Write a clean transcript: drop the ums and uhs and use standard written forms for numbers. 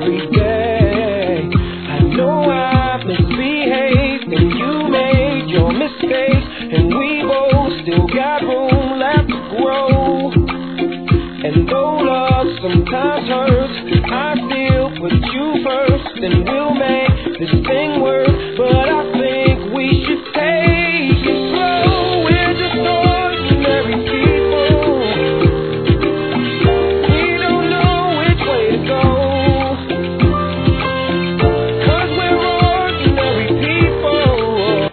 every day. I know I misbehaved and you made your mistakes, and we both still got room left to grow. And though love sometimes hurts, I still put you first, and we'll make this thing work. But I